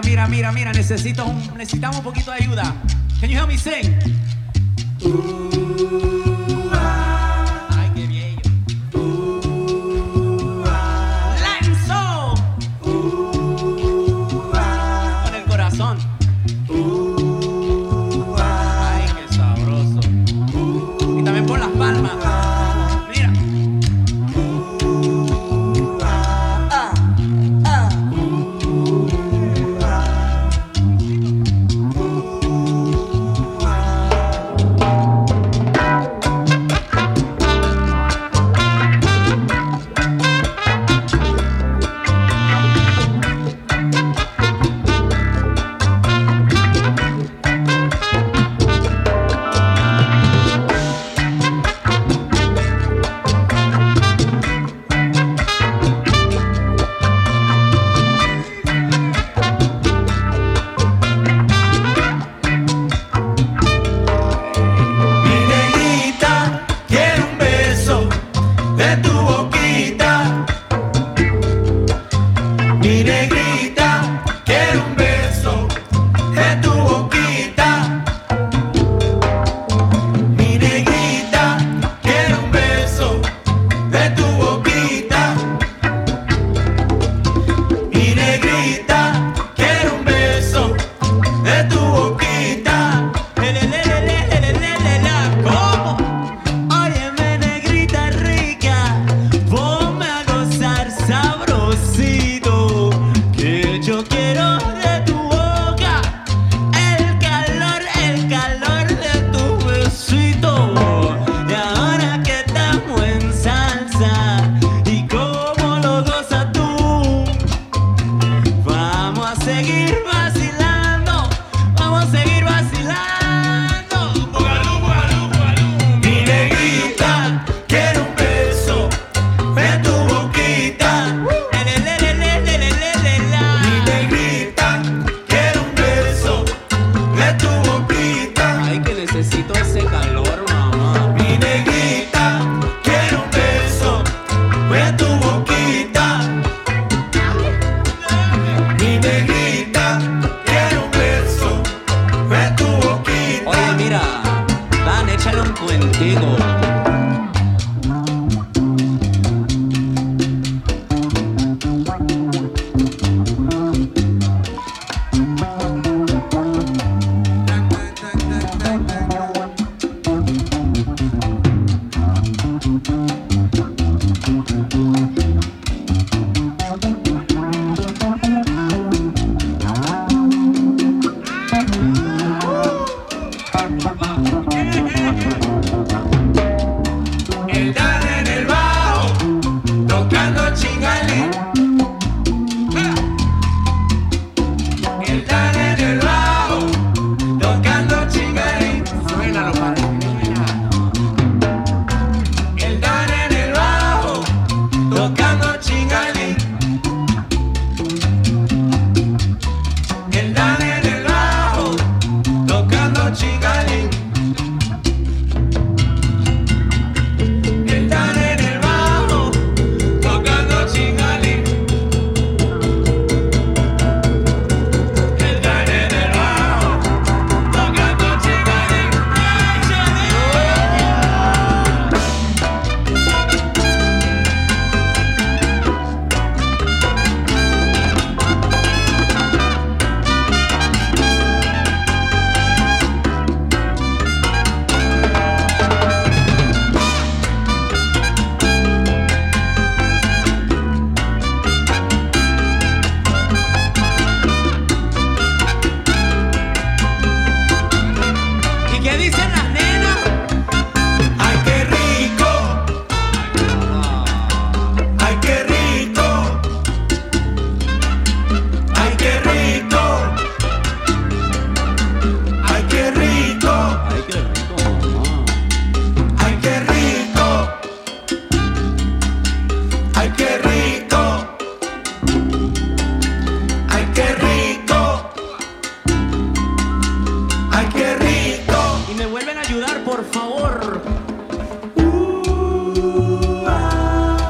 mira, necesitamos un poquito de ayuda. Can you help me sing? Ay, qué bello. Latin soul. Con el corazón. Ay, qué sabroso. Y también por las palmas. Mira.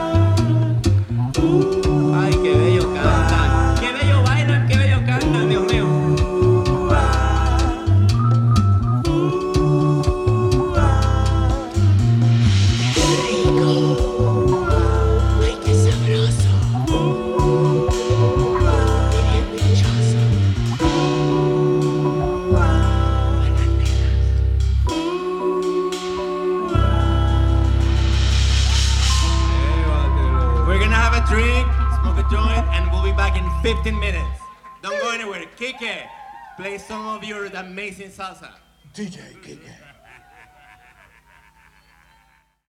Ay, qué bello cantan, qué bello bailan, qué bello cantan, Dios mío. a drink, smoke a joint, and we'll be back in 15 minutes. Don't go anywhere. Kike, play some of your amazing salsa. DJ Kike.